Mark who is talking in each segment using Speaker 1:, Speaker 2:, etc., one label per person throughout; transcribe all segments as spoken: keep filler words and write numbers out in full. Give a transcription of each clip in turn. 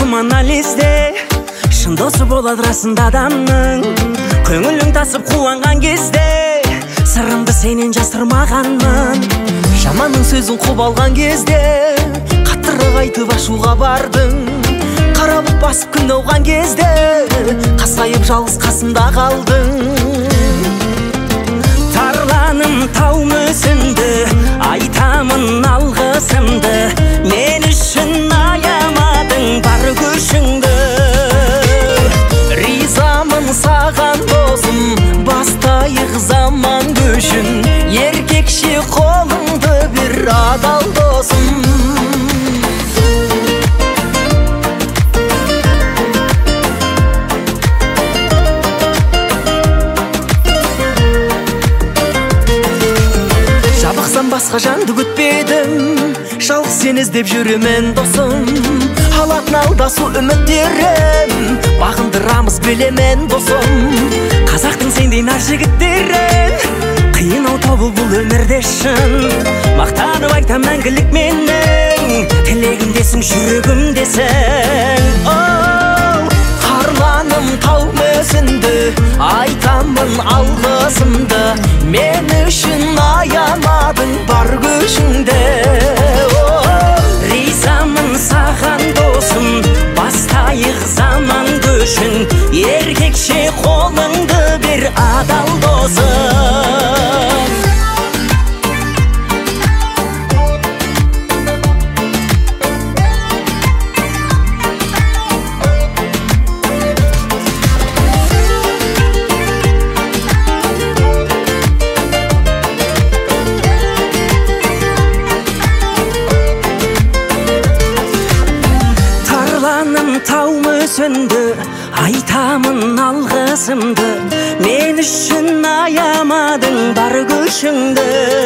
Speaker 1: жаман алезде шын досы болады расында адамның. Көңілің тасып қуанған кезде сырымды сенен жасырмағанмын. Жаманның сөзін құп алған кезде қаттырақ айтып ашуға бардың. Қаралып басып күн ауған кезде қасайып жалғыз қасымда қалдың. Тарланым тау мүсінді, айтамын алғысымды, мен үшін аямадың бар күшіңді. Ризамын саған досым, бастайық заман көшін, еркекше қолыңды бер адал досым. Жабықсам басқа жанды күтпедім, жалғыз сен іздеп жүремін досым. Алатын алдасу үміттерім, бағындырамыз білемен досым. Қазақтың сендей нар жігіттерін, қиынау тобыл бұл өмірде шын. Мақтанып айтам мәңгілік менің, тілегімдесің жүрегімдесің. Қарланым тау мүсінді, айтамын алғысымды, мен үшін аямадың бар күшіңді. Ризамын саған досым, бастайық заман көшін, еркекше қолыңды бер адал досым. Тау мүсінді, айтамын алғысымды, мен үшін аямадың бар күшіңді.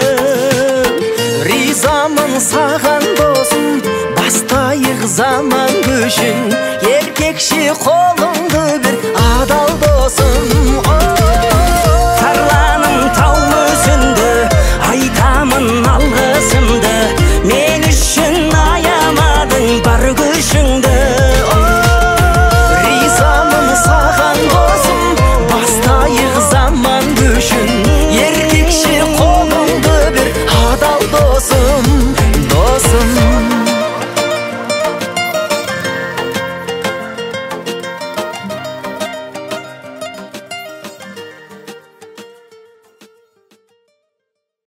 Speaker 1: Ризамын саған досым, бастайық заман көшін, еркекше қолыңды бер